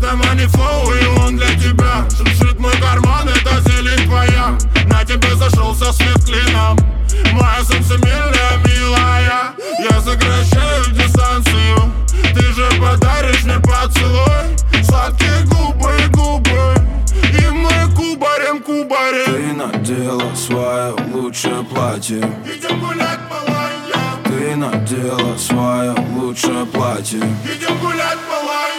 money flow, и он для тебя. Шуршит мой карман, это зелень твоя. На тебе зашелся свет клином. Моя солнце милая. Я сокращаю дистанцию. Ты же подаришь мне поцелуй. Сладкие губы, и мы кубарем. Ты надела свое лучшее платье. Идем гулять по лайне. Ты надела свое лучшее платье. Идем гулять по лайне.